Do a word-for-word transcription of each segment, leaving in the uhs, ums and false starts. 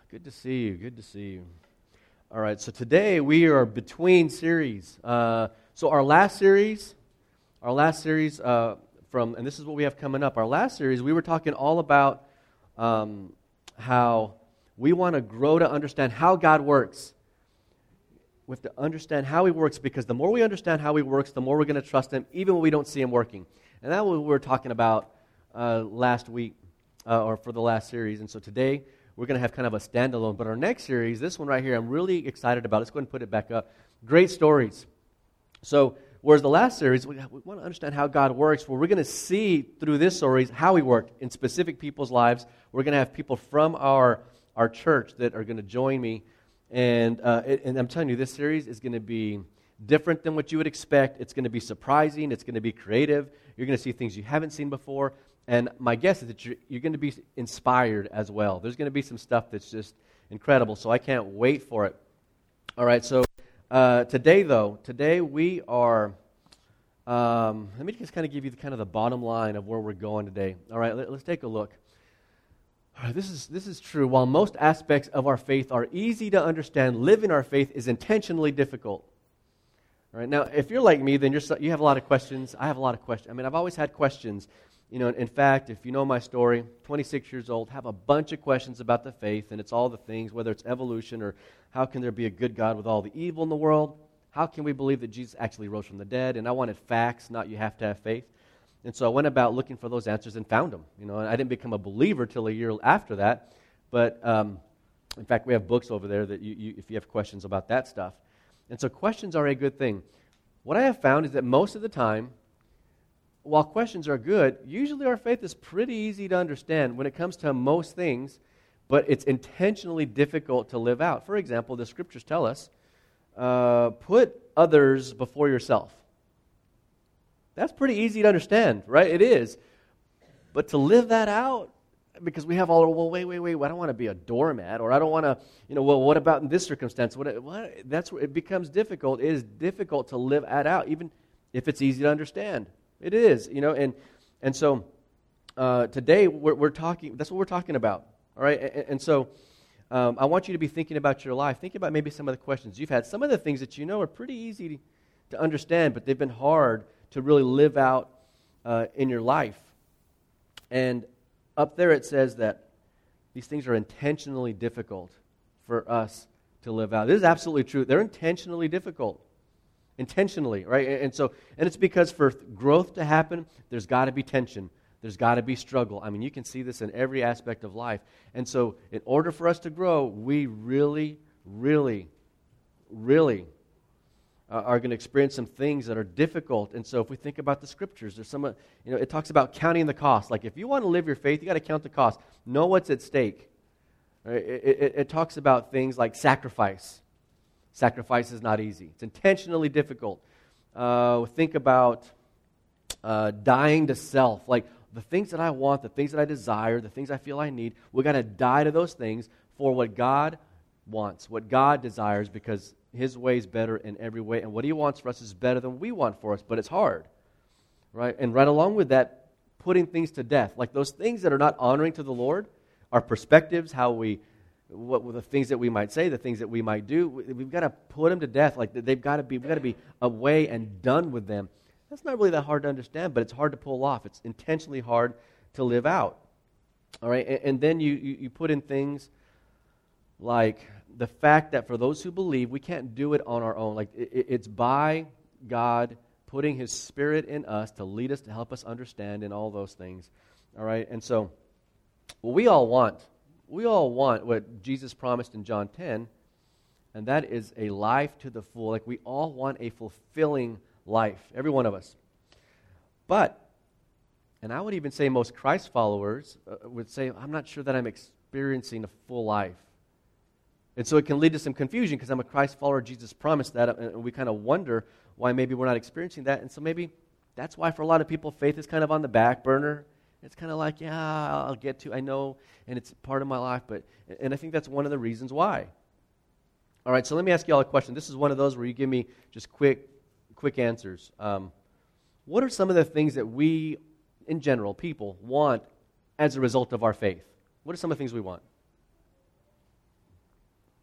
Good to see you. Good to see you. All right, so today we are between series. Uh, so our last series, our last series uh, from, and this is what we have coming up. Our last series, we were talking all about um, how we want to grow to understand how God works. We have to understand how He works, because the more we understand how He works, the more we're going to trust Him, even when we don't see Him working. And that's what we were talking about uh, last week, uh, or for the last series. And so today, we're going to have kind of a standalone. But our next series, this one right here, I'm really excited about. Let's go ahead and put it back up. Great stories. So, whereas the last series, we, we want to understand how God works. Well, we're going to see through this series how He worked in specific people's lives. We're going to have people from our, our church that are going to join me. And, uh, it, and I'm telling you, this series is going to be different than what you would expect. It's going to be surprising. It's going to be creative. You're going to see things you haven't seen before. And my guess is that you're, you're going to be inspired as well. There's going to be some stuff that's just incredible, so I can't wait for it. All right, so uh, today, though, today we are, um, let me just kind of give you the, kind of the bottom line of where we're going today. All right, let, let's take a look. All right, this is, this is true. While most aspects of our faith are easy to understand, living our faith is intentionally difficult. All right, now, if you're like me, then you're, you have a lot of questions. I have a lot of questions. I mean, I've always had questions. You know, in fact, if you know my story, twenty-six years old, have a bunch of questions about the faith, and it's all the things, whether it's evolution or how can there be a good God with all the evil in the world? How can we believe that Jesus actually rose from the dead? And I wanted facts, not you have to have faith. And so I went about looking for those answers and found them. You know, and I didn't become a believer till a year after that. But um, in fact, we have books over there that you, you, if you have questions about that stuff. And so questions are a good thing. What I have found is that most of the time, while questions are good, usually our faith is pretty easy to understand when it comes to most things, but it's intentionally difficult to live out. For example, the scriptures tell us, uh, put others before yourself. That's pretty easy to understand, right? It is. But to live that out, because we have all, well, wait, wait, wait, I don't want to be a doormat, or I don't want to, you know, well, what about in this circumstance? What, what? That's where it becomes difficult. It is difficult to live that out, even if it's easy to understand. It is, you know, and and so uh, today we're, we're talking, that's what we're talking about, all right? And, and so um, I want you to be thinking about your life. Think about maybe some of the questions you've had. Some of the things that you know are pretty easy to, to understand, but they've been hard to really live out uh, in your life. And up there it says that these things are intentionally difficult for us to live out. This is absolutely true. They're intentionally difficult. Intentionally, right? And so, and it's because for growth to happen, there's got to be tension. There's got to be struggle. I mean, you can see this in every aspect of life. And so, in order for us to grow, we really, really, really uh, are going to experience some things that are difficult. And so, if we think about the scriptures, there's some, uh, you know, it talks about counting the cost. Like, if you want to live your faith, you got to count the cost. Know what's at stake. Right? It, it, it talks about things like sacrifice. Sacrifice is not easy. It's intentionally difficult. Uh, think about uh, dying to self. Like the things that I want, the things that I desire, the things I feel I need, we've got to die to those things for what God wants, what God desires, because His way is better in every way. And what He wants for us is better than we want for us, but it's hard. Right? And right along with that, putting things to death. Like those things that are not honoring to the Lord, our perspectives, how we What were the things that we might say, the things that we might do, we've got to put them to death. Like they've got to be, we've got to be away and done with them. That's not really that hard to understand, but it's hard to pull off. It's intentionally hard to live out. All right, and, and then you, you you put in things like the fact that for those who believe, we can't do it on our own. Like it, it's by God putting His Spirit in us to lead us, to help us understand, and all those things. All right, and so what we all want. We all want what Jesus promised in John ten, and that is a life to the full. Like we all want a fulfilling life, every one of us. But, and I would even say most Christ followers uh, would say, I'm not sure that I'm experiencing a full life. And so it can lead to some confusion because I'm a Christ follower. Jesus promised that, and we kind of wonder why maybe we're not experiencing that. And so maybe that's why for a lot of people, faith is kind of on the back burner. It's kind of like, yeah, I'll get to, I know, and it's part of my life, but, and I think that's one of the reasons why. All right, so let me ask you all a question. This is one of those where you give me just quick, quick answers. Um, what are some of the things that we, in general, people, want as a result of our faith? What are some of the things we want?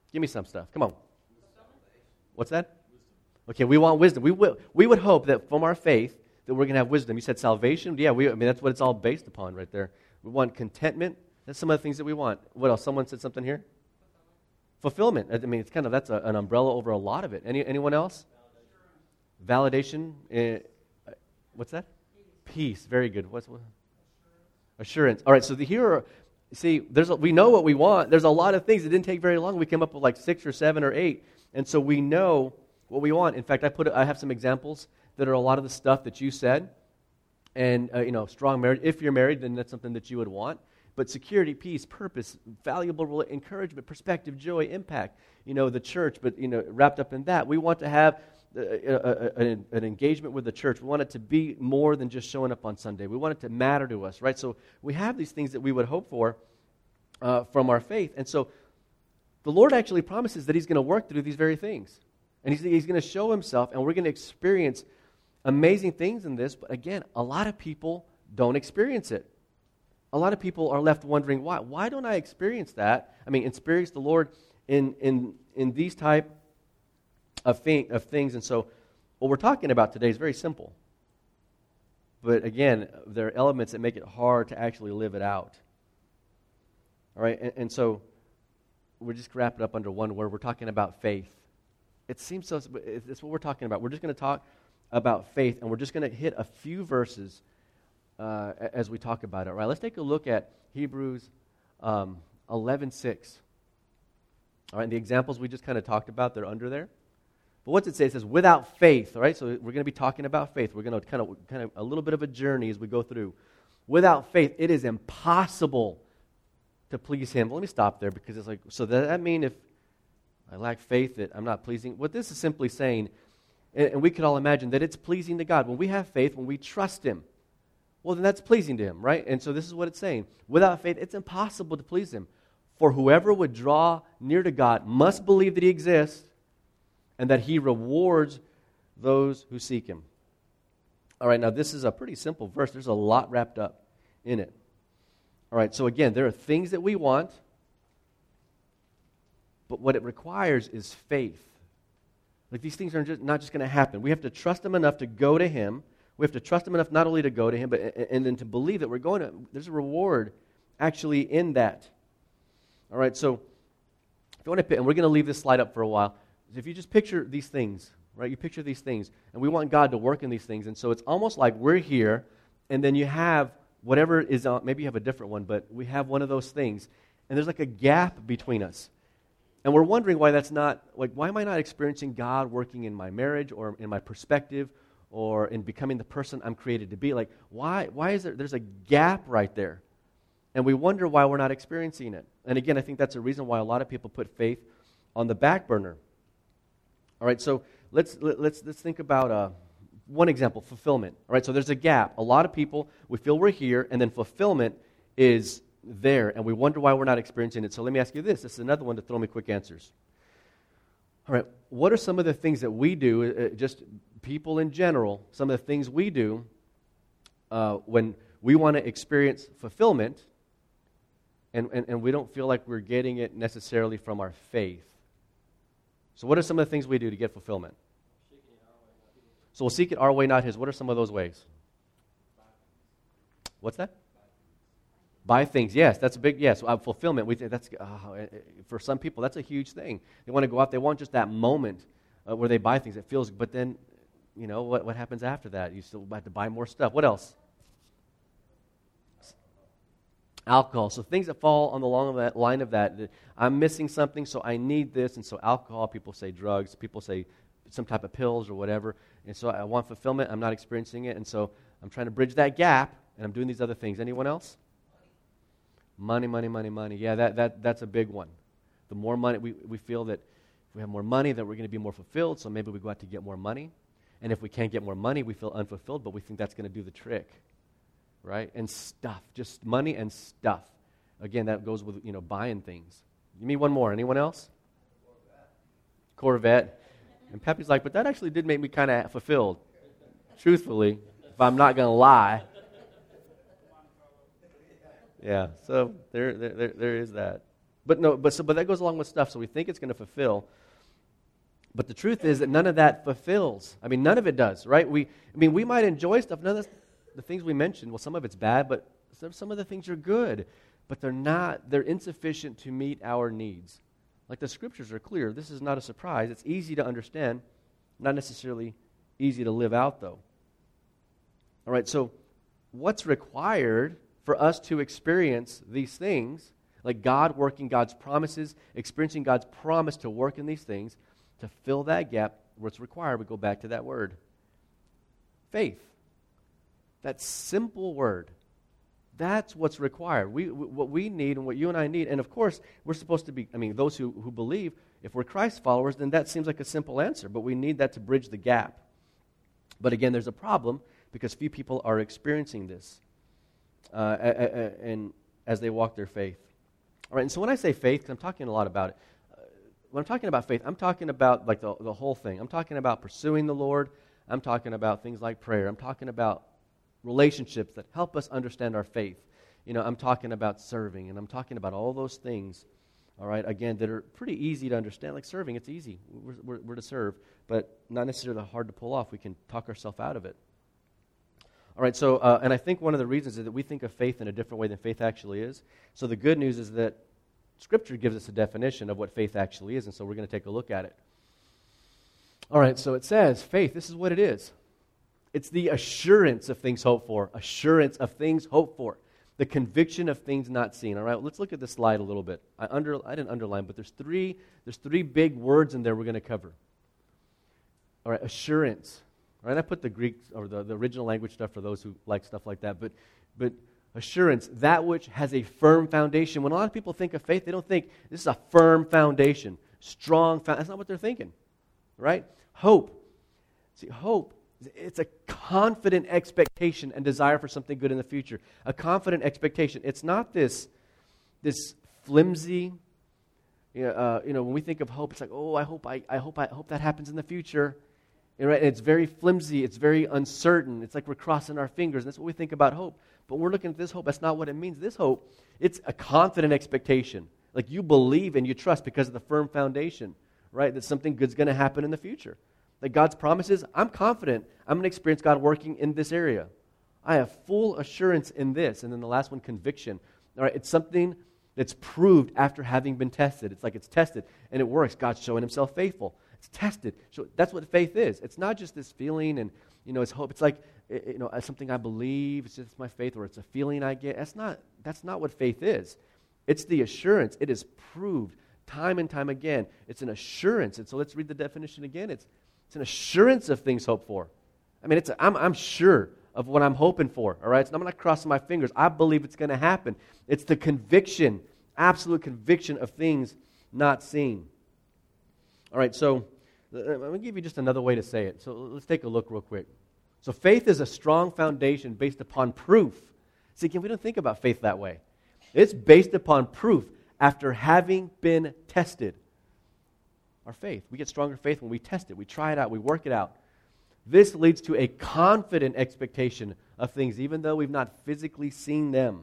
Give me some stuff. Come on. What's that? Okay, we want wisdom. We will, we would hope that from our faith that we're going to have wisdom. You said salvation? Yeah, we, I mean, that's what it's all based upon right there. We want contentment. That's some of the things that we want. What else? Someone said something here? Fulfillment. I mean, it's kind of, that's a, an umbrella over a lot of it. Any, anyone else? Validation. Validation. Uh, what's that? Peace. Peace. Very good. What's what? Assurance. All right, so the, here are, see, there's a, we know what we want. There's a lot of things. It didn't take very long. We came up with like six or seven or eight. And so we know what we want. In fact, I put I have some examples that are a lot of the stuff that you said. And, uh, you know, strong marriage. If you're married, then that's something that you would want. But security, peace, purpose, valuable encouragement, perspective, joy, impact. You know, the church, but, you know, wrapped up in that. We want to have a, a, a, an engagement with the church. We want it to be more than just showing up on Sunday. We want it to matter to us, right? So we have these things that we would hope for uh, from our faith. And so the Lord actually promises that He's going to work through these very things. And He's, he's going to show Himself, and we're going to experience amazing things in this. But again, a lot of people don't experience it. A lot of people are left wondering, why? Why don't I experience that? I mean, experience the Lord in in in these type of, thing, of things. And so what we're talking about today is very simple. But again, there are elements that make it hard to actually live it out. All right, and, and so we're just wrapping it up under one word. We're talking about faith. It seems so, it's what we're talking about. We're just going to talk about faith, and we're just going to hit a few verses Uh, as we talk about it. All right, let's take a look at Hebrews um, eleven six. All right, and the examples we just kind of talked about, they're under there. But what's it say? It says, without faith, all right? So we're going to be talking about faith. We're going to kind of, kind of a little bit of a journey as we go through. Without faith, it is impossible to please Him. Well, let me stop there because it's like, so does that mean if I lack faith that I'm not pleasing? What this is simply saying, and, and we could all imagine that it's pleasing to God. When we have faith, when we trust Him, well, then that's pleasing to Him, right? And so this is what it's saying. Without faith, it's impossible to please Him. For whoever would draw near to God must believe that He exists and that He rewards those who seek Him. All right, now this is a pretty simple verse. There's a lot wrapped up in it. All right, so again, there are things that we want, but what it requires is faith. Like these things are just not just going to happen. We have to trust Him enough to go to Him. We have to trust Him enough not only to go to Him, but and then to believe that we're going to, there's a reward actually in that. All right, so if you want to pick, and we're going to leave this slide up for a while. If you just picture these things, right? You picture these things, and we want God to work in these things. And so it's almost like we're here, and then you have whatever is on, maybe you have a different one, but we have one of those things, and there's like a gap between us. And we're wondering why that's not, like, why am I not experiencing God working in my marriage or in my perspective or in becoming the person I'm created to be? Like, why why is there, there's a gap right there. And we wonder why we're not experiencing it. And again, I think that's a reason why a lot of people put faith on the back burner. All right, so let's let's let's think about uh, one example, fulfillment. All right, so there's a gap. A lot of people, we feel we're here, and then fulfillment is there, and we wonder why we're not experiencing it. So let me ask you this. This is another one to throw me quick answers. All right, what are some of the things that we do, uh, just people in general, some of the things we do uh, when we want to experience fulfillment and, and, and we don't feel like we're getting it necessarily from our faith? So what are some of the things we do to get fulfillment? So we'll seek it our way, not His. What are some of those ways? What's that? Buy things, yes, that's a big, yes, uh, fulfillment. We think that's, uh, for some people, that's a huge thing. They want to go out, they want just that moment uh, where they buy things. It feels, but then, you know, what, what happens after that? You still have to buy more stuff. What else? Alcohol. So things that fall on the long of that line of that, that, I'm missing something, so I need this, and so alcohol, people say drugs, people say some type of pills or whatever, and so I want fulfillment, I'm not experiencing it, and so I'm trying to bridge that gap, and I'm doing these other things. Anyone else? Money, money, money, money. Yeah, that, that that's a big one. The more money, we, we feel that if we have more money, that we're going to be more fulfilled, so maybe we go out to get more money. And if we can't get more money, we feel unfulfilled, but we think that's going to do the trick, right? And stuff, just money and stuff. Again, that goes with, you know, buying things. Give me one more. Anyone else? Corvette. Corvette. And Peppy's like, but that actually did make me kind of fulfilled. Truthfully, if I'm not going to lie. Yeah, so there, there, there is that. But no, but so but that goes along with stuff, so we think it's going to fulfill. But the truth is that none of that fulfills. I mean, none of it does, right? We, I mean, we might enjoy stuff. None of the, the things we mentioned, well, some of it's bad, but some, some of the things are good. But they're not, they're insufficient to meet our needs. Like the scriptures are clear. This is not a surprise. It's easy to understand, not necessarily easy to live out, though. All right, so what's required for us to experience these things, like God working God's promises, experiencing God's promise to work in these things, to fill that gap, what's required, we go back to that word. Faith. That simple word. That's what's required. We, what we need and what you and I need, and of course, we're supposed to be, I mean, those who, who believe, if we're Christ followers, then that seems like a simple answer, but we need that to bridge the gap. But again, there's a problem because few people are experiencing this uh, and as they walk their faith. All right, and so when I say faith, because I'm talking a lot about it, uh, when I'm talking about faith, I'm talking about like the, the whole thing. I'm talking about pursuing the Lord. I'm talking about things like prayer. I'm talking about relationships that help us understand our faith. You know, I'm talking about serving, and I'm talking about all those things, all right, again, that are pretty easy to understand. Like serving, it's easy. We're, we're, we're to serve, but not necessarily hard to pull off. We can talk ourselves out of it. All right, so, uh, and I think one of the reasons is that we think of faith in a different way than faith actually is. So the good news is that Scripture gives us a definition of what faith actually is, and so we're going to take a look at it. All right, so it says, faith, this is what it is. It's the assurance of things hoped for, assurance of things hoped for, the conviction of things not seen. All right, let's look at this slide a little bit. I under I didn't underline, but there's three there's three big words in there we're going to cover. All right, assurance. All right, I put the Greek or the, the original language stuff for those who like stuff like that, but but assurance, that which has a firm foundation. When a lot of people think of faith, they don't think this is a firm foundation, strong foundation. That's not what they're thinking, right? Hope. See, hope, it's a confident expectation and desire for something good in the future. A confident expectation. It's not this, this flimsy, you know, uh, you know, when we think of hope, it's like, oh, I hope I, I hope I hope that happens in the future. And, right, and it's very flimsy. It's very uncertain. It's like we're crossing our fingers. And that's what we think about hope. But we're looking at this hope. That's not what it means. This hope, it's a confident expectation. Like you believe and you trust because of the firm foundation, right? That something good's going to happen in the future. Like God's promises, I'm confident I'm going to experience God working in this area. I have full assurance in this. And then the last one, conviction. All right, it's something that's proved after having been tested. It's like it's tested and it works. God's showing himself faithful. It's tested. So that's what faith is. It's not just this feeling and, you know, it's hope. It's like, you know, something I believe. It's just my faith, or it's a feeling I get. That's not, that's not what faith is. It's the assurance. It is proved time and time again. It's an assurance. And so let's read the definition again. It's It's an assurance of things hoped for. I mean, it's a, I'm, I'm sure of what I'm hoping for, all right? So I'm not crossing my fingers. I believe it's going to happen. It's the conviction, absolute conviction of things not seen. All right, so I'm going to give you just another way to say it. So let's take a look real quick. So faith is a strong foundation based upon proof. See, again, we don't think about faith that way. It's based upon proof after having been tested. Our faith. We get stronger faith when we test it. We try it out. We work it out. This leads to a confident expectation of things, even though we've not physically seen them.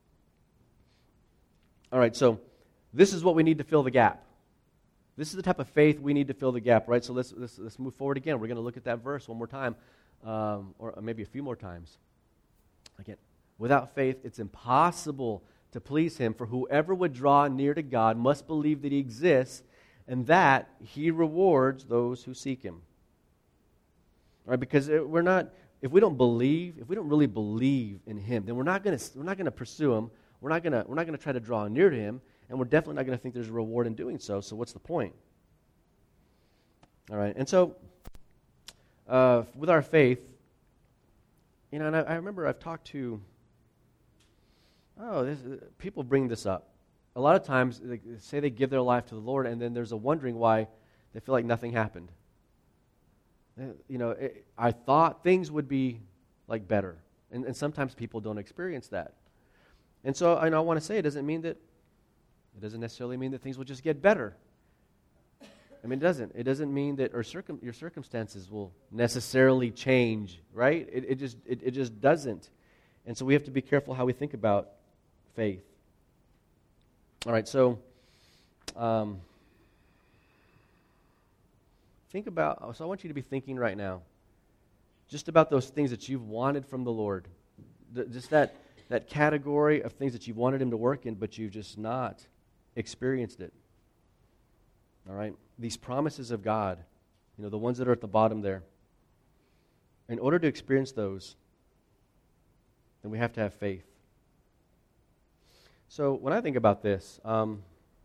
All right, so this is what we need to fill the gap. This is the type of faith we need to fill the gap, right? So let's let's, let's move forward again. We're going to look at that verse one more time, um, or maybe a few more times. Again, without faith, it's impossible to please him, for whoever would draw near to God must believe that he exists, and that he rewards those who seek him. All right, because we're not, if we don't believe, if we don't really believe in him, then we're not going to we're not going to pursue him. We're not going to we're not going to try to draw near to him, and we're definitely not going to think there's a reward in doing so. So what's the point? All right, and so uh, with our faith, you know, and I, I remember I've talked to oh, this, people bring this up. A lot of times, they say they give their life to the Lord, and then there's a wondering why they feel like nothing happened. You know, it, I thought things would be like better, and, and sometimes people don't experience that. And so, I, know, I want to say it doesn't mean that it doesn't necessarily mean that things will just get better. I mean, it doesn't. It doesn't mean that or circum, your circumstances will necessarily change, right? It, it just it, it just doesn't. And so we have to be careful how we think about faith. All right, so Um, think about, so I want you to be thinking right now, just about those things that you've wanted from the Lord. The, just that, that category of things that you've wanted Him to work in, but you've just not experienced it. All right? These promises of God, you know, the ones that are at the bottom there. In order to experience those, then we have to have faith. So when I think about this, um,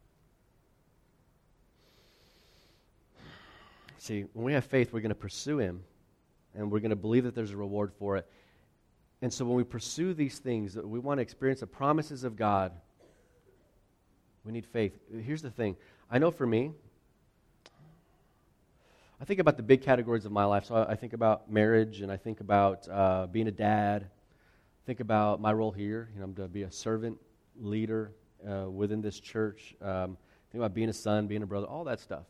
see, when we have faith, we're going to pursue Him, and we're going to believe that there's a reward for it. And so when we pursue these things, we want to experience the promises of God, we need faith. Here's the thing. I know for me, I think about the big categories of my life. So I, I think about marriage, and I think about uh, being a dad. Think about my role here. You know, I'm to be a servant leader uh, within this church. Um, think about being a son, being a brother, all that stuff.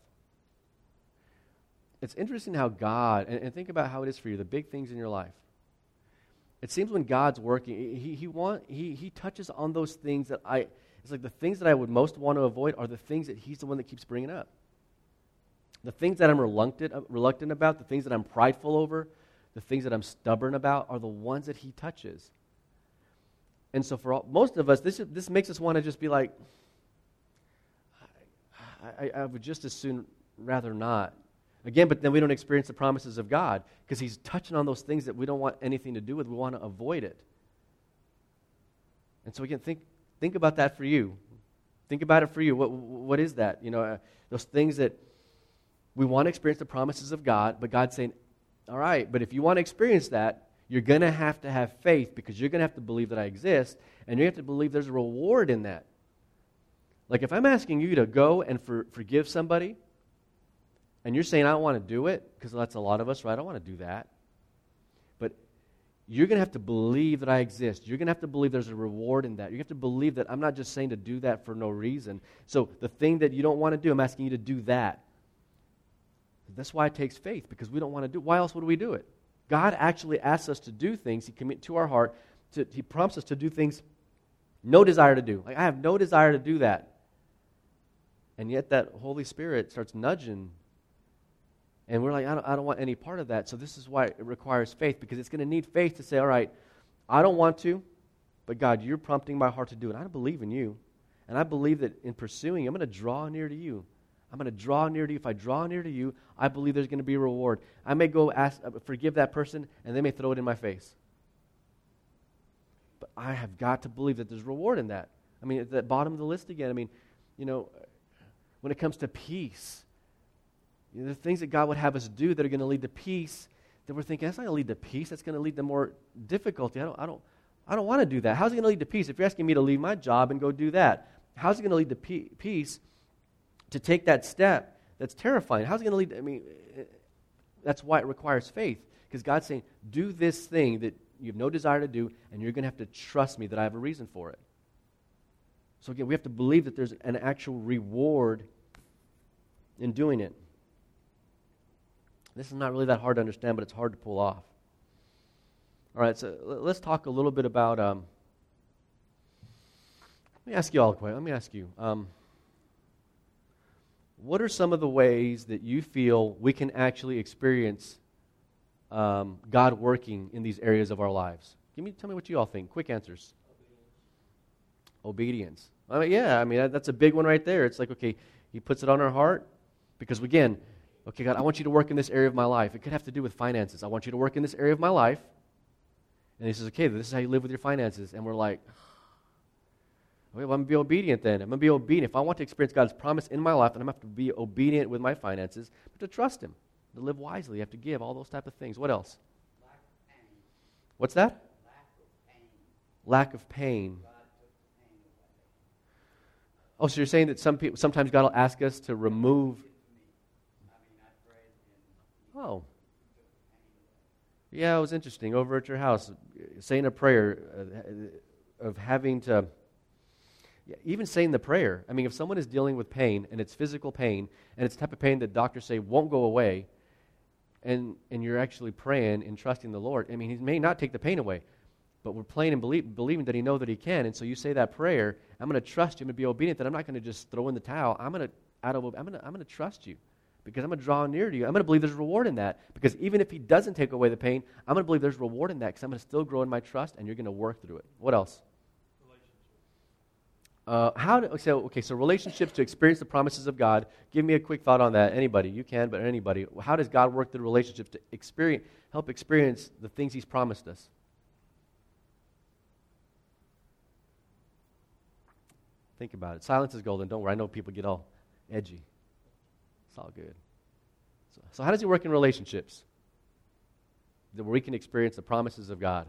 It's interesting how God, and, and think about how it is for you, the big things in your life. It seems when God's working, he he want he he touches on those things that I. It's like the things that I would most want to avoid are the things that He's the one that keeps bringing up. The things that I'm reluctant reluctant about, the things that I'm prideful over, the things that I'm stubborn about are the ones that He touches. And so for all, most of us, this this makes us want to just be like, I, I, I would just as soon rather not. Again, but then we don't experience the promises of God because He's touching on those things that we don't want anything to do with. We want to avoid it. And so again, think think about that for you. Think about it for you. What what is that? You know, uh, those things that we want to experience the promises of God, but God's saying, all right, but if you want to experience that, you're going to have to have faith because you're going to have to believe that I exist, and you have to believe there's a reward in that. Like if I'm asking you to go and for, forgive somebody, and you're saying, I don't want to do it, because that's a lot of us, right? I don't want to do that. But you're going to have to believe that I exist. You're going to have to believe there's a reward in that. You have to believe that I'm not just saying to do that for no reason. So the thing that you don't want to do, I'm asking you to do that. That's why it takes faith, because we don't want to do it. Why else would we do it? God actually asks us to do things. He commit to our heart. To, he prompts us to do things no desire to do. Like, I have no desire to do that. And yet that Holy Spirit starts nudging. And we're like, I don't, I don't want any part of that. So this is why it requires faith, because it's going to need faith to say, all right, I don't want to, but God, you're prompting my heart to do it. I believe in you. And I believe that in pursuing, I'm going to draw near to you. I'm going to draw near to you. If I draw near to you, I believe there's going to be a reward. I may go ask, uh, forgive that person, and they may throw it in my face. But I have got to believe that there's reward in that. I mean, at the bottom of the list again, I mean, you know, when it comes to peace, you know, the things that God would have us do that are going to lead to peace, that we're thinking, that's not going to lead to peace. That's going to lead to more difficulty. I don't, I don't, I don't want to do that. How's it going to lead to peace? If you're asking me to leave my job and go do that, how's it going to lead to pe- peace? To take that step, that's terrifying. How's it going to lead to, I mean, that's why it requires faith. Because God's saying, do this thing that you have no desire to do, and you're going to have to trust me that I have a reason for it. So again, we have to believe that there's an actual reward in doing it. This is not really that hard to understand, but it's hard to pull off. All right, so let's talk a little bit about, um, let me ask you all a question. Let me ask you, um, what are some of the ways that you feel we can actually experience um, God working in these areas of our lives? Give me, tell me what you all think. Quick answers. Obedience. Obedience. I mean, yeah, I mean, that, that's a big one right there. It's like, okay, He puts it on our heart because, again, okay, God, I want you to work in this area of my life. It could have to do with finances. I want you to work in this area of my life. And He says, okay, this is how you live with your finances. And we're like, okay, well, I'm going to be obedient then. I'm going to be obedient. If I want to experience God's promise in my life, then I'm going to have to be obedient with my finances, but to trust Him, to live wisely. You have to give, all those type of things. What else? Lack of pain. What's that? Lack of pain. Lack of pain. God took the pain away. Oh, so you're saying that some people, sometimes God will ask us to remove. I mean, I prayed and Oh. He took the pain away. Yeah, it was interesting. Over at your house, saying a prayer uh, of having to, yeah, even saying the prayer. I mean, if someone is dealing with pain, and it's physical pain, and it's the type of pain that doctors say won't go away, and, and you're actually praying and trusting the Lord, I mean, He may not take the pain away, but we're praying and believe, believing that he knows that he can. And so you say that prayer, I'm going to trust you, I'm going to be obedient, that I'm not going to just throw in the towel. I'm going to out of I'm going to I'm going to trust you because I'm going to draw near to you. I'm going to believe there's reward in that because even if he doesn't take away the pain, I'm going to believe there's reward in that because I'm going to still grow in my trust and you're going to work through it. What else? Uh, how do, so, okay, so relationships to experience the promises of God. Give me a quick thought on that. Anybody, you can, but anybody. How does God work through relationships to experience, help experience the things he's promised us? Think about it. Silence is golden. Don't worry. I know people get all edgy. It's all good. So, so how does he work in relationships? That where we can experience the promises of God.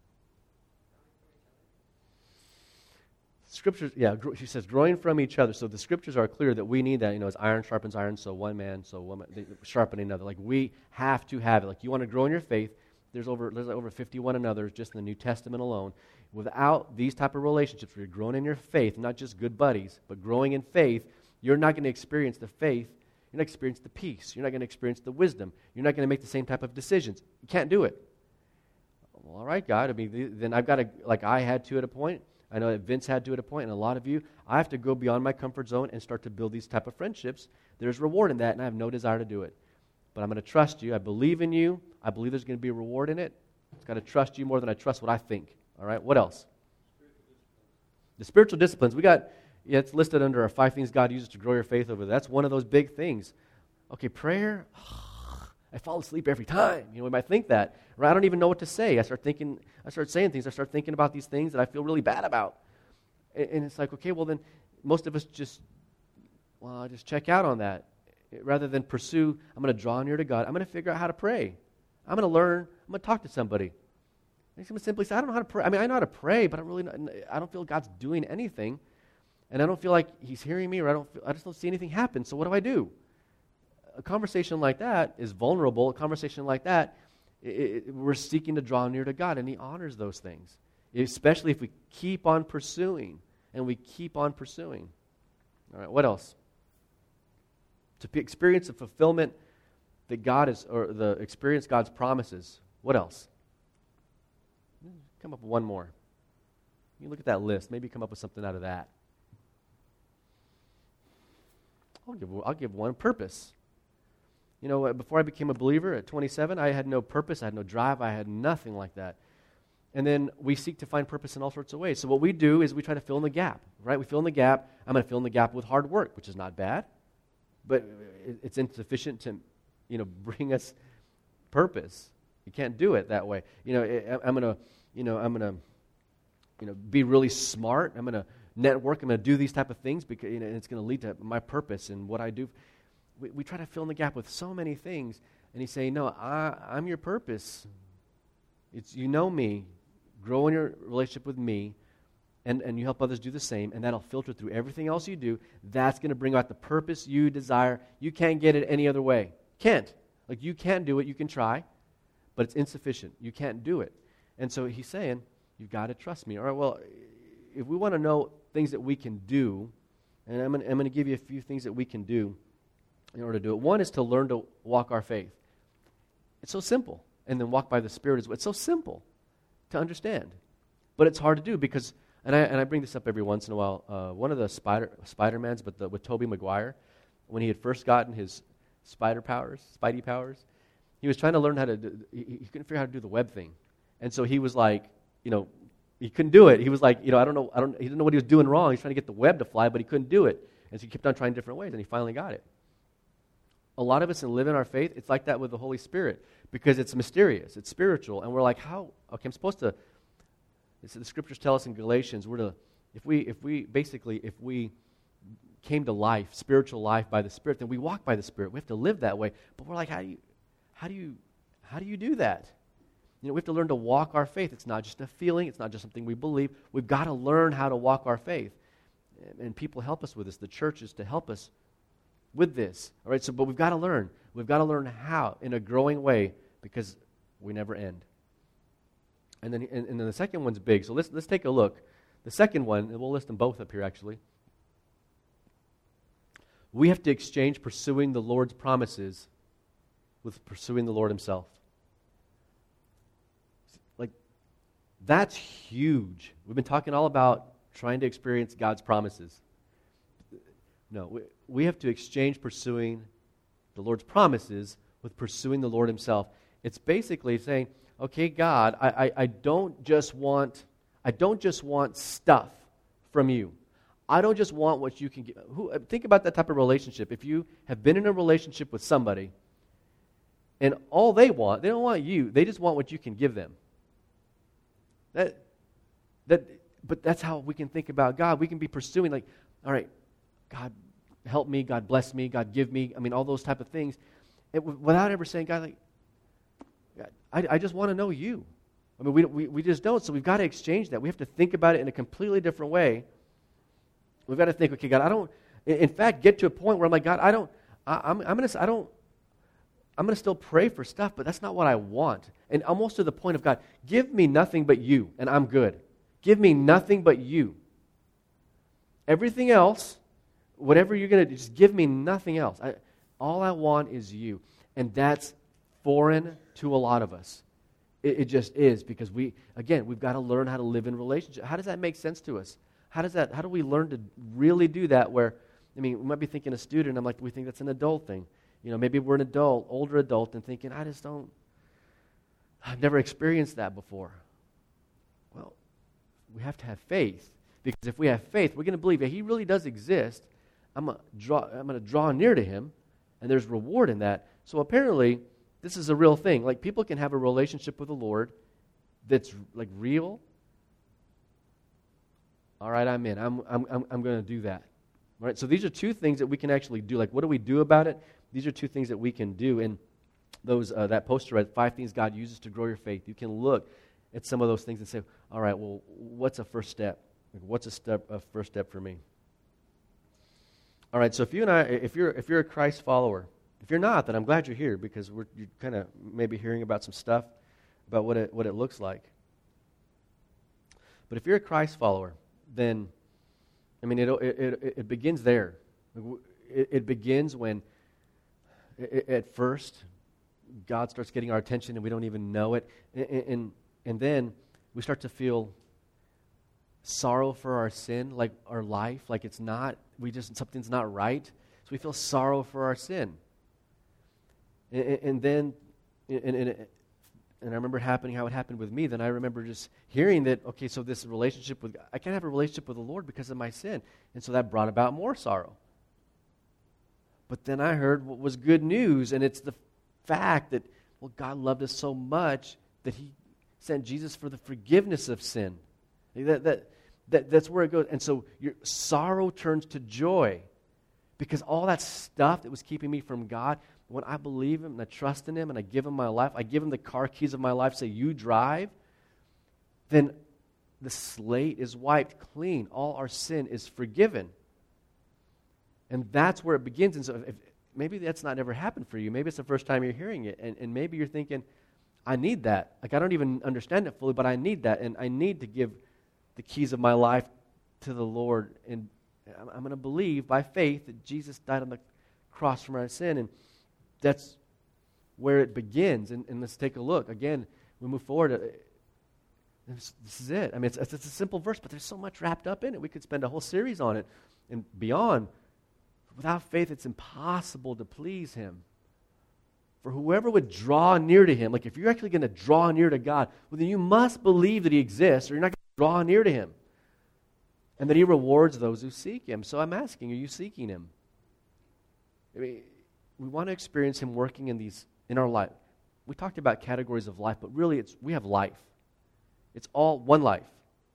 Scriptures, yeah, she says, growing from each other. So the scriptures are clear that we need that. You know, as iron sharpens iron, so one man, so one man, sharpening another. Like we have to have it. Like you want to grow in your faith. There's over there's over fifty-one another's just in the New Testament alone. Without these type of relationships, where you're growing in your faith, not just good buddies, but growing in faith, you're not going to experience the faith. You're not going to experience the peace. You're not going to experience the wisdom. You're not going to make the same type of decisions. You can't do it. Well, all right, God. I mean, then I've got to, like I had to at a point. I know that Vince had to at a point, and a lot of you, I have to go beyond my comfort zone and start to build these type of friendships. There's reward in that, and I have no desire to do it. But I'm going to trust you. I believe in you. I believe there's going to be a reward in it. It's got to trust you more than I trust what I think. All right, what else? The spiritual disciplines. We got, yeah, it's listed under our five things God uses to grow your faith over there. That's one of those big things. Okay, prayer, I fall asleep every time. You know, we might think that. Right? I don't even know what to say. I start thinking, I start saying things. I start thinking about these things that I feel really bad about. And, and it's like, okay, well then, most of us just, well, I'll just check out on that. Rather than pursue, I'm going to draw near to God. I'm going to figure out how to pray. I'm going to learn. I'm going to talk to somebody. I'm going to simply say, I don't know how to pray. I mean, I know how to pray, but I really, not, I don't feel God's doing anything. And I don't feel like he's hearing me, or I don't feel, I just don't see anything happen. So what do I do? A conversation like that is vulnerable. A conversation like that, it, it, we're seeking to draw near to God, and he honors those things, especially if we keep on pursuing, and we keep on pursuing. All right, what else? To p- experience the fulfillment that God is, or the experience God's promises. What else? Come up with one more. You look at that list. Maybe come up with something out of that. I'll give, I'll give one. Purpose. You know, before I became a believer at twenty-seven, I had no purpose, I had no drive, I had nothing like that. And then we seek to find purpose in all sorts of ways. So what we do is we try to fill in the gap, right? We fill in the gap. I'm going to fill in the gap with hard work, which is not bad, but it's insufficient to, you know, bring us purpose. You can't do it that way. You know, I'm going to, you know, I'm going to, you know, be really smart. I'm going to network. I'm going to do these type of things because, you know, it's going to lead to my purpose and what I do. We, we try to fill in the gap with so many things, and he's saying, no, I, I'm your purpose. It's, you know me. Grow in your relationship with me, and, and you help others do the same, and that'll filter through everything else you do. That's going to bring out the purpose you desire. You can't get it any other way. Can't. Like, you can't do it. You can try, but it's insufficient. You can't do it. And so he's saying, you've got to trust me. All right, well, if we want to know things that we can do, and I'm going I'm to give you a few things that we can do in order to do it. One is to learn to walk our faith. It's so simple. And then walk by the Spirit as well. It's so simple to understand. But it's hard to do because, and I and I bring this up every once in a while, uh, one of the Spider Spider-Mans, but the, with Tobey Maguire, when he had first gotten his spider powers, Spidey powers, he was trying to learn how to do, he, he couldn't figure out how to do the web thing. And so he was like, you know, he couldn't do it. He was like, you know, I don't know, I don't, he didn't know what he was doing wrong. He was trying to get the web to fly, but he couldn't do it. And so he kept on trying different ways, and he finally got it. A lot of us in living our faith, it's like that with the Holy Spirit because it's mysterious, it's spiritual, and we're like, how? Okay, I'm supposed to. The scriptures tell us in Galatians, we're to, if we, if we basically, if we came to life, spiritual life by the Spirit, then we walk by the Spirit. We have to live that way. But we're like, how do you, how do you, how do you do that? You know, we have to learn to walk our faith. It's not just a feeling. It's not just something we believe. We've got to learn how to walk our faith, and, and people help us with this. The church is to help us with this. All right, so but we've got to learn. We've got to learn how in a growing way because we never end. And then and, and then the second one's big. So let's let's take a look. The second one, and we'll list them both up here actually. We have to exchange pursuing the Lord's promises with pursuing the Lord himself. Like That's huge. We've been talking all about trying to experience God's promises. No, we, we have to exchange pursuing the Lord's promises with pursuing the Lord himself. It's basically saying, okay, God, I, I, I don't just want I don't just want stuff from you. I don't just want what you can give. Who, think about that type of relationship. If you have been in a relationship with somebody and all they want, they don't want you, they just want what you can give them. That, that, but that's how we can think about God. We can be pursuing like, all right, God, help me, God bless me, God give me, I mean, all those type of things. It, without ever saying, God, like, I, I just want to know you. I mean, we, we, we just don't, so we've got to exchange that. We have to think about it in a completely different way. We've got to think, okay, God, I don't, in fact, get to a point where I'm like, God, I don't, I, I'm, I'm going to, I don't, I'm going to still pray for stuff, but that's not what I want. And almost to the point of, God, give me nothing but you, and I'm good. Give me nothing but you. Everything else, whatever you're going to do, just give me nothing else. I, all I want is you. And that's foreign to a lot of us. It, it just is, because we, again, we've got to learn how to live in relationship. How does that make sense to us? How does that, how do we learn to really do that where, I mean, we might be thinking a student, I'm like, we think that's an adult thing. You know, maybe we're an adult, older adult, and thinking, I just don't, I've never experienced that before. Well, we have to have faith, because if we have faith, we're going to believe that he really does exist. I'm going to draw, I'm going to draw near to him, and there's reward in that. So apparently, this is a real thing. Like, people can have a relationship with the Lord that's like real. All right, I'm in. I'm I'm I'm, I'm going to do that. All right. So these are two things that we can actually do. Like, what do we do about it? These are two things that we can do. And those uh, that poster read, five things God uses to grow your faith. You can look at some of those things and say, all right, well, what's a first step? Like, what's a step, a first step for me? All right. So if you and I, if you're if you're a Christ follower, if you're not, then I'm glad you're here, because we're you're kind of maybe hearing about some stuff about what it what it looks like. But if you're a Christ follower, then I mean, it it it, it begins there. It, it begins when, it, at first, God starts getting our attention and we don't even know it, and, and and then we start to feel sorrow for our sin, like our life, like it's not, we just something's not right. So we feel sorrow for our sin. And, and then, and, and, and I remember happening how it happened with me. Then I remember just hearing that, okay, so this relationship with, I can't have a relationship with the Lord because of my sin. And so that brought about more sorrow. But then I heard what was good news, and it's the fact that, well, God loved us so much that he sent Jesus for the forgiveness of sin. That, that, that, that's where it goes. And so your sorrow turns to joy, because all that stuff that was keeping me from God, when I believe him and I trust in him and I give him my life, I give him the car keys of my life, say, you drive, then the slate is wiped clean. All our sin is forgiven. And that's where it begins. And so if, maybe that's not ever happened for you. Maybe it's the first time you're hearing it. And, and maybe you're thinking, I need that. Like, I don't even understand it fully, but I need that. And I need to give the keys of my life to the Lord. And I'm, I'm going to believe by faith that Jesus died on the cross for my sin. And that's where it begins. And, and let's take a look. Again, we move forward. Uh, this, this is it. I mean, it's, it's a simple verse, but there's so much wrapped up in it. We could spend a whole series on it and beyond. Without faith, it's impossible to please him. For whoever would draw near to him, like if you're actually going to draw near to God, well, then you must believe that he exists, or you're not going to draw near to him. And that he rewards those who seek him. So I'm asking, are you seeking him? I mean, we want to experience him working in these in our life. We talked about categories of life, but really it's we have life. It's all one life.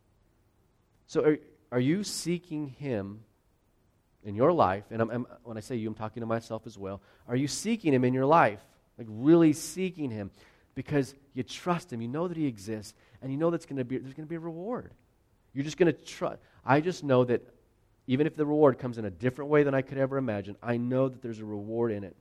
So are, are you seeking him in your life? And I'm, I'm, when I say you, I'm talking to myself as well. Are you seeking him in your life? Like really seeking him because you trust him, you know that he exists, and you know that's going to be there's going to be a reward. You're just going to trust. I just know that even if the reward comes in a different way than I could ever imagine, I know that there's a reward in it.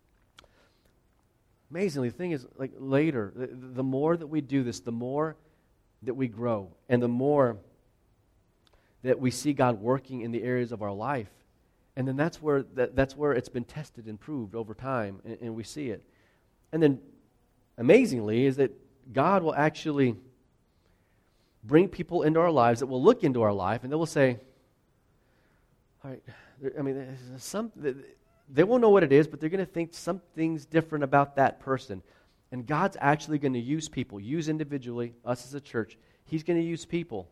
Amazingly, the thing is, like later, the, the more that we do this, the more that we grow, and the more that we see God working in the areas of our life. And then that's where that, that's where it's been tested and proved over time, and, and we see it. And then, amazingly, is that God will actually bring people into our lives that will look into our life and they will say, all right, there- I mean, there's some, they won't know what it is, but they're going to think something's different about that person. And God's actually going to use people, use individually, us as a church. He's going to use people.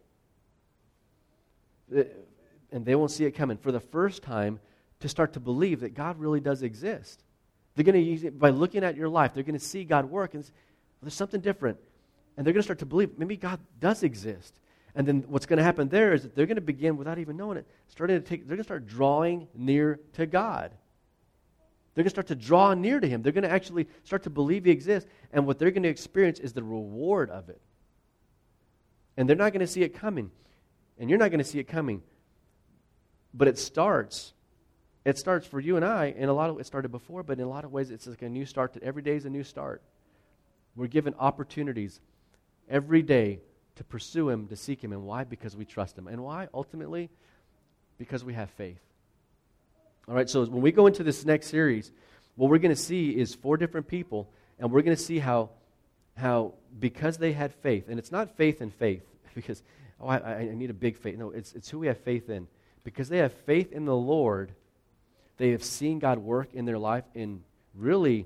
And they won't see it coming for the first time to start to believe that God really does exist. They're going to use it by looking at your life. They're going to see God work and say, well, there's something different. And they're going to start to believe maybe God does exist. And then what's going to happen there is that they're going to begin, without even knowing it, starting to take, they're going to start drawing near to God. They're going to start to draw near to Him. They're going to actually start to believe He exists. And what they're going to experience is the reward of it. And they're not going to see it coming. And you're not going to see it coming. But it starts, it starts for you and I, in a lot of, it started before, but in a lot of ways it's like a new start. To, every day is a new start. We're given opportunities every day to pursue Him, to seek Him. And why? Because we trust Him. And why? Ultimately, because we have faith. All right, so when we go into this next series, what we're going to see is four different people, and we're going to see how, how because they had faith, and it's not faith in faith, because, oh, I, I need a big faith. No, it's, it's who we have faith in. Because they have faith in the Lord, they have seen God work in their life in really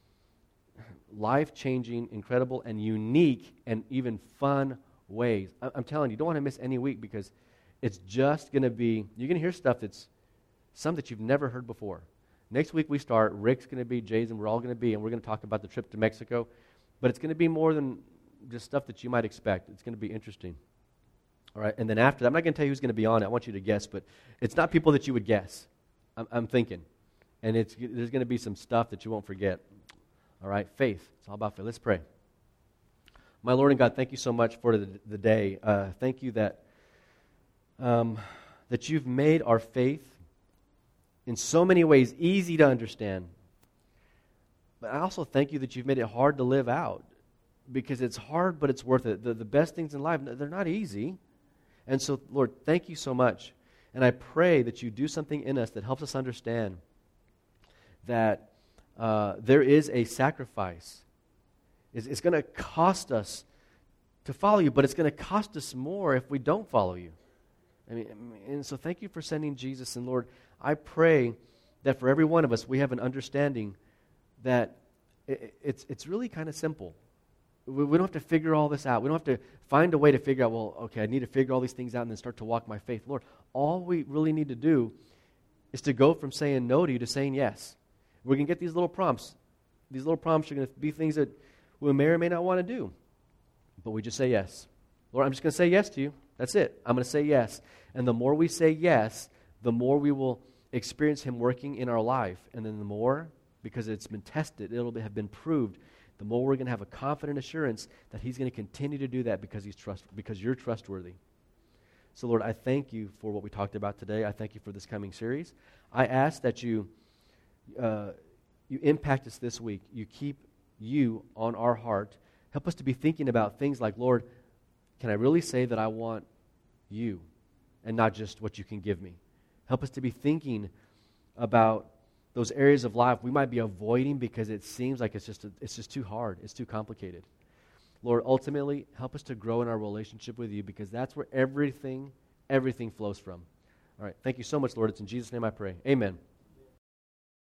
life-changing, incredible, and unique, and even fun ways. I'm telling you, you don't want to miss any week because it's just going to be, you're going to hear stuff that's some that you've never heard before. Next week we start, Rick's going to be, Jay's, and we're all going to be, and we're going to talk about the trip to Mexico, but it's going to be more than just stuff that you might expect. It's going to be interesting. All right, and then after that, I'm not going to tell you who's going to be on it. I want you to guess, but it's not people that you would guess. I'm, I'm thinking. And it's there's going to be some stuff that you won't forget. All right, faith. It's all about faith. Let's pray. My Lord and God, thank you so much for the, the day. Uh, thank you that um, that you've made our faith in so many ways easy to understand. But I also thank you that you've made it hard to live out, because it's hard, but it's worth it. The, the best things in life, they're not easy. And so, Lord, thank you so much. And I pray that you do something in us that helps us understand that uh, there is a sacrifice. It's, it's going to cost us to follow you, but it's going to cost us more if we don't follow you. I mean, and so thank you for sending Jesus. And Lord, I pray that for every one of us, we have an understanding that it, it's it's really kind of simple. We, we don't have to figure all this out. We don't have to find a way to figure out, well, okay, I need to figure all these things out and then start to walk my faith. Lord, all we really need to do is to go from saying no to you to saying yes. We're going to get these little prompts. These little prompts are going to be things that we may or may not want to do. But we just say yes. Lord, I'm just going to say yes to you. That's it. I'm going to say yes. And the more we say yes, the more we will experience Him working in our life. And then the more, because it's been tested, it'll have been proved, the more we're going to have a confident assurance that He's going to continue to do that because He's trust, because you're trustworthy. So, Lord, I thank you for what we talked about today. I thank you for this coming series. I ask that you uh, you impact us this week. You keep you on our heart. Help us to be thinking about things like, Lord, can I really say that I want you and not just what you can give me? Help us to be thinking about those areas of life we might be avoiding because it seems like it's just a, it's just too hard, it's too complicated. Lord, ultimately, help us to grow in our relationship with you because that's where everything, everything flows from. All right, thank you so much, Lord. It's in Jesus' name I pray. Amen.